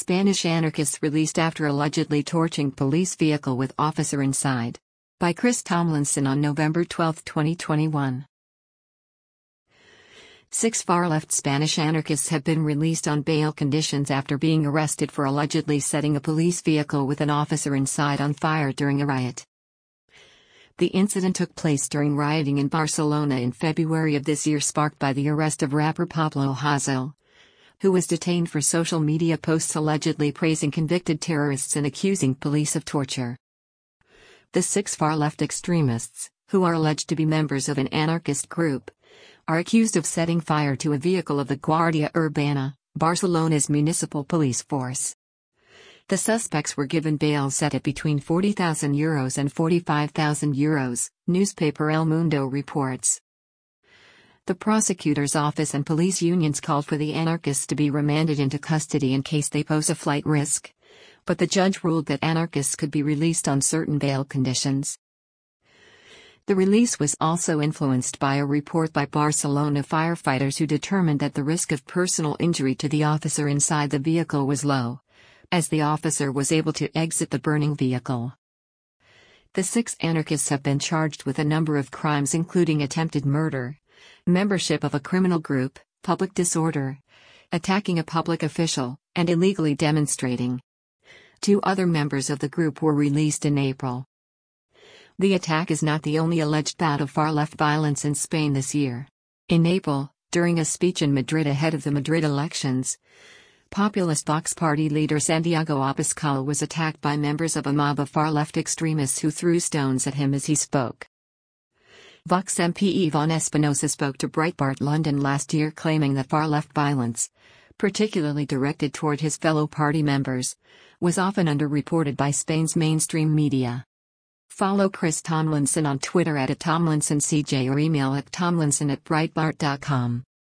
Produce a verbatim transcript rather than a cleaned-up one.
Spanish anarchists released after allegedly torching police vehicle with officer inside. By Chris Tomlinson on November twelfth, twenty twenty-one. Six far-left Spanish anarchists have been released on bail conditions after being arrested for allegedly setting a police vehicle with an officer inside on fire during a riot. The incident took place during rioting in Barcelona in February of this year, sparked by the arrest of rapper Pablo Hasél, who was detained for social media posts allegedly praising convicted terrorists and accusing police of torture. The six far-left extremists, who are alleged to be members of an anarchist group, are accused of setting fire to a vehicle of the Guardia Urbana, Barcelona's municipal police force. The suspects were given bail set at between forty thousand euros and forty-five thousand euros, newspaper El Mundo reports. The prosecutor's office and police unions called for the anarchists to be remanded into custody in case they pose a flight risk, but the judge ruled that anarchists could be released on certain bail conditions. The release was also influenced by a report by Barcelona firefighters who determined that the risk of personal injury to the officer inside the vehicle was low, as the officer was able to exit the burning vehicle. The six anarchists have been charged with a number of crimes including attempted murder, membership of a criminal group, public disorder, attacking a public official, and illegally demonstrating. Two other members of the group were released in April. The attack is not the only alleged bout of far-left violence in Spain this year. In April, during a speech in Madrid ahead of the Madrid elections, populist Vox Party leader Santiago Abascal was attacked by members of a mob of far-left extremists who threw stones at him as he spoke. Vox M P Iván Espinosa spoke to Breitbart London last year claiming that far-left violence, particularly directed toward his fellow party members, was often underreported by Spain's mainstream media. Follow Chris Tomlinson on Twitter at Tomlinson C J or email at tomlinson at breitbart dot com.